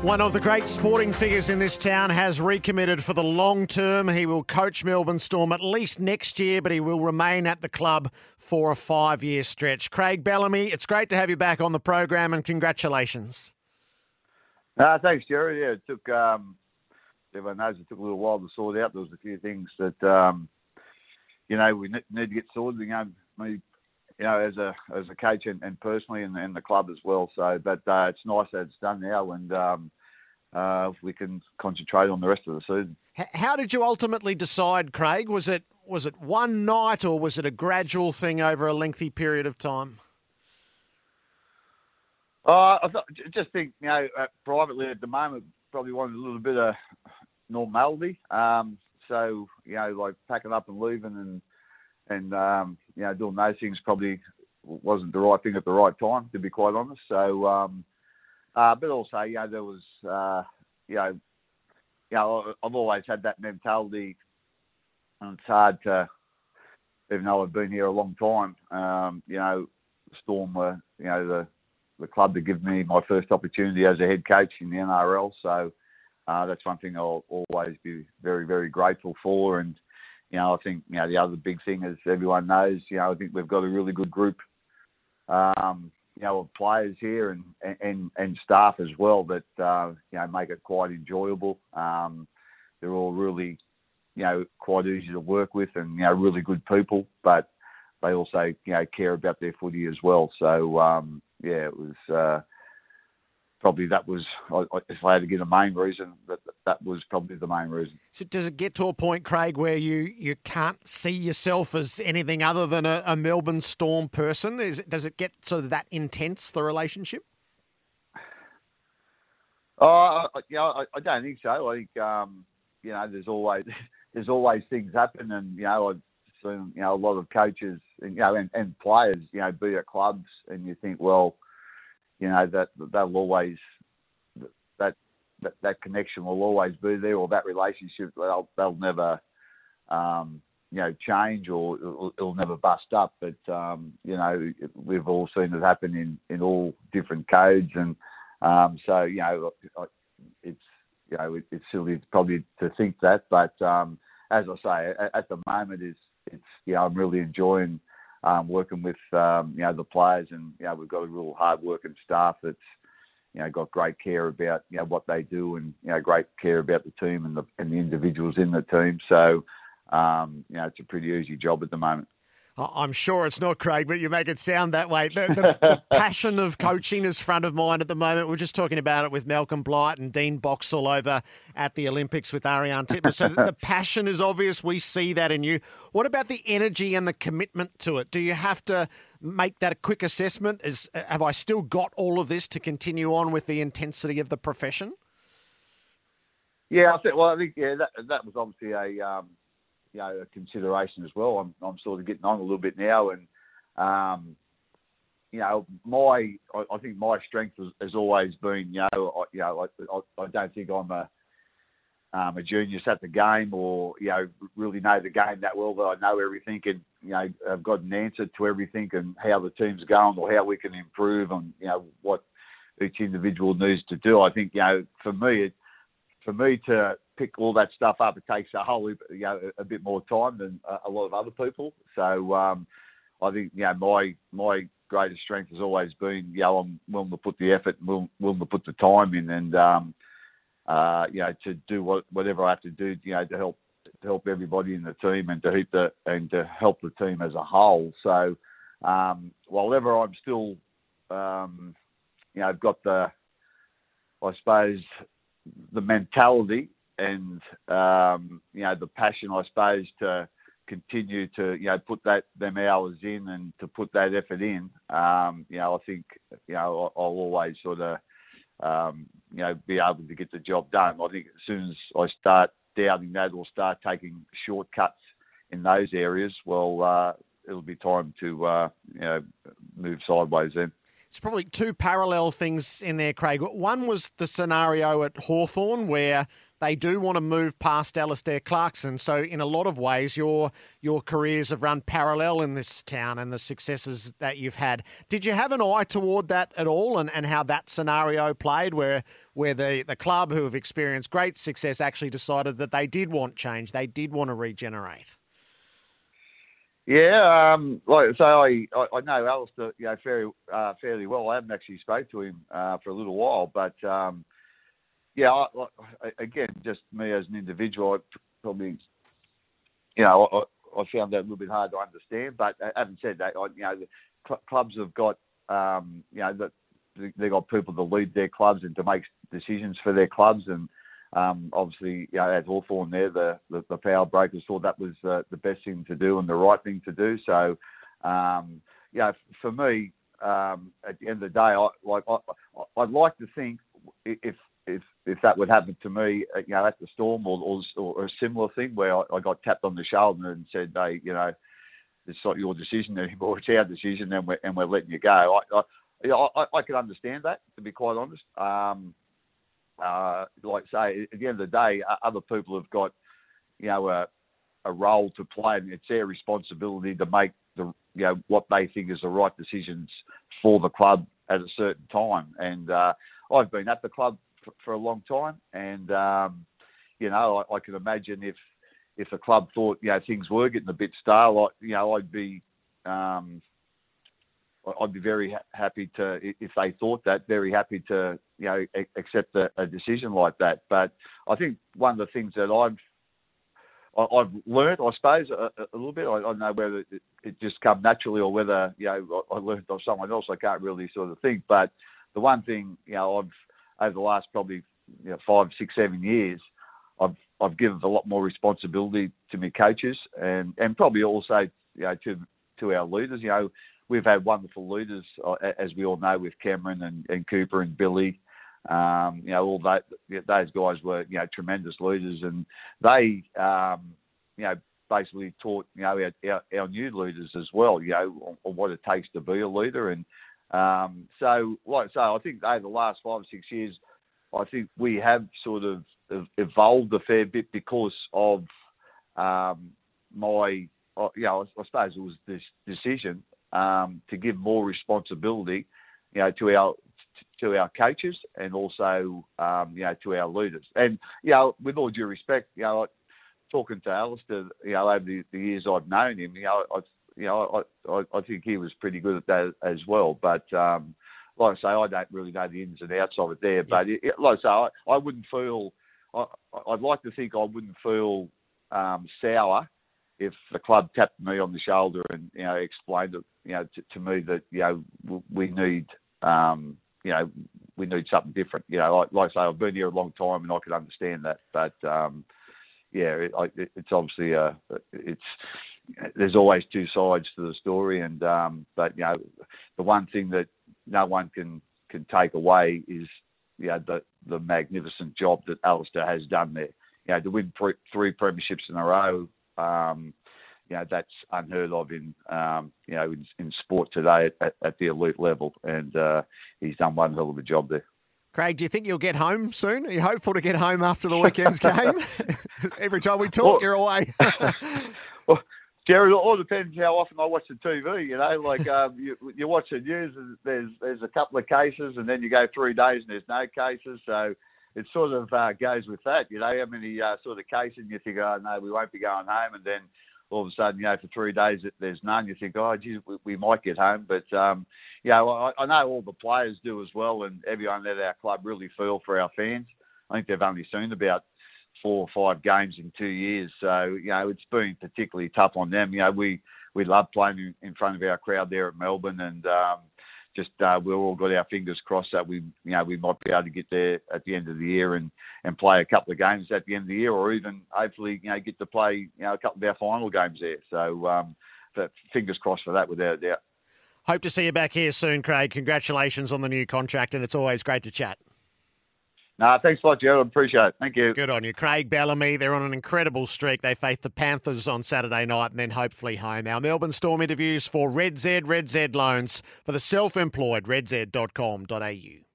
One of the great sporting figures in this town has recommitted for the long term. He will coach Melbourne Storm at least next year, but he will remain at the club for a 5-year stretch. Craig Bellamy, it's great to have you back on the program, and congratulations. Thanks, Jerry. Yeah, it took, everyone knows it took a little while to sort out. There was a few things that, we need to get sorted. As a coach and personally and the club as well. So, but it's nice that it's done now, and we can concentrate on the rest of the season. How did you ultimately decide, Craig? Was it one night, or was it a gradual thing over a lengthy period of time? Just think, privately at the moment, probably wanted a little bit of normality. So, like packing up and leaving and doing those things probably wasn't the right thing at the right time, to be quite honest. So, but also, there was, I've always had that mentality, and it's hard to, even though I've been here a long time, Storm were, the club that gave me my first opportunity as a head coach in the NRL. So that's one thing I'll always be very, very grateful for. And, I think, the other big thing, as everyone knows, I think we've got a really good group, of players here and staff as well that, make it quite enjoyable. They're all really, quite easy to work with and, really good people, but they also, care about their footy as well. So, it was probably that was, if I had to give a main reason, that was probably the main reason. So does it get to a point, Craig, where you can't see yourself as anything other than a Melbourne Storm person? Does it get sort of that intense, the relationship? I don't think so. I think, there's always things happen, and, I've seen, a lot of coaches and players, be at clubs, and you think, well, that they'll always, that connection will always be there, or that relationship, they'll never, change, or it'll never bust up. But, we've all seen it happen in all different codes. And so, it's, it's silly probably to think that. But as I say, at the moment, it's I'm really enjoying working with, the players, and, we've got a real hard-working staff that's, got great care about, what they do, and, great care about the team and the individuals in the team. So, it's a pretty easy job at the moment. I'm sure it's not, Craig, but you make it sound that way. The passion of coaching is front of mind at the moment. We're just talking about it with Malcolm Blight and Dean Boxall over at the Olympics with Ariane Titmus. So the passion is obvious. We see that in you. What about the energy and the commitment to it? Do you have to make that a quick assessment? Have I still got all of this to continue on with the intensity of the profession? Yeah, I think that was obviously a consideration as well. I'm sort of getting on a little bit now, and I think my strength has always been, I don't think I'm a genius at the game, or really know the game that well, but I know everything, and I've got an answer to everything, and how the team's going, or how we can improve on what each individual needs to do. I think for me to pick all that stuff up, it takes a bit more time than a lot of other people. So I think my greatest strength has always been I'm willing to put the effort, and willing to put the time in, and to do whatever I have to do to help everybody in the team, and to help the team as a whole. So whatever, I'm still I've got the mentality and the passion, I suppose, to continue to put them hours in, and to put that effort in. I think I'll always sort of be able to get the job done. I think as soon as I start doubting that, or start taking shortcuts in those areas, well, it'll be time to move sideways then. It's probably two parallel things in there, Craig. One was the scenario at Hawthorn where they do want to move past Alistair Clarkson. So in a lot of ways, your careers have run parallel in this town and the successes that you've had. Did you have an eye toward that at all and how that scenario played where the club who have experienced great success actually decided that they did want change, they did want to regenerate? Yeah, like I say, I know Alistair, fairly well. I haven't actually spoke to him for a little while, but again, just me as an individual, I probably, I found that a little bit hard to understand. But having said that, the clubs have got, that they've got people to lead their clubs and to make decisions for their clubs, and obviously, at Hawthorn there, the power brokers thought that was the best thing to do and the right thing to do. So, for me, at the end of the day, I'd like to think if that would happen to me, at the Storm or a similar thing where I got tapped on the shoulder and said, hey, it's not your decision anymore, it's our decision, and we're letting you go. I can understand that, to be quite honest. Like say, at the end of the day, other people have got, a role to play, and it's their responsibility to make what they think is the right decisions for the club at a certain time. And I've been at the club for a long time, and I can imagine if the club thought things were getting a bit stale, I'd be very happy to, if they thought that, very happy to, accept a decision like that. But I think one of the things that I've learned, I suppose, a little bit, I don't know whether it just come naturally or whether, I learned of someone else, I can't really sort of think. But the one thing, I've, over the last probably 5, 6, 7 years, I've given a lot more responsibility to my coaches and probably also, to our leaders. We've had wonderful leaders, as we all know, with Cameron and Cooper and Billy. All that, those guys were, tremendous leaders, and they, basically taught, our new leaders as well, on what it takes to be a leader. And so, like I say, I think over the last 5 or 6 years, I think we have sort of evolved a fair bit because of I suppose it was this decision to give more responsibility, to our coaches and also, to our leaders. And, with all due respect, talking to Alistair, over the years I've known him, I think he was pretty good at that as well. But, like I say, I don't really know the ins and outs of it there. But, like I say, I wouldn't feel, I'd like to think I wouldn't feel sour if the club tapped me on the shoulder and, explained it, to me that, we need, we need something different. Like I say, I've been here a long time and I can understand that. But, it's obviously, there's always two sides to the story. And, but, the one thing that no one can take away is, the magnificent job that Alistair has done there. To win 3 premierships in a row, that's unheard of in sport today at the elite level, and he's done one hell of a job there. Craig, do you think you'll get home soon? Are you hopeful to get home after the weekend's game? Every time we talk, you're away. Well, Jerry, it all depends how often I watch the TV. You watch the news, and there's a couple of cases, and then you go 3 days and there's no cases. So it sort of goes with that. How many sort of cases, and you think, oh no, we won't be going home, and then all of a sudden, for 3 days there's none. You think, oh, geez, we might get home. But I know all the players do as well, and everyone at our club really feel for our fans. I think they've only seen about 4 or 5 games in 2 years. So, it's been particularly tough on them. We love playing in front of our crowd there at Melbourne, and we've all got our fingers crossed that we might be able to get there at the end of the year and play a couple of games at the end of the year, or even hopefully, get to play, a couple of our final games there. So, but fingers crossed for that without a doubt. Hope to see you back here soon, Craig. Congratulations on the new contract, and it's always great to chat. No, thanks a lot, Gerald. Appreciate it. Thank you. Good on you. Craig Bellamy, they're on an incredible streak. They face the Panthers on Saturday night and then hopefully home. Our Melbourne Storm interviews for Red Z Loans for the self-employed, redz.com.au.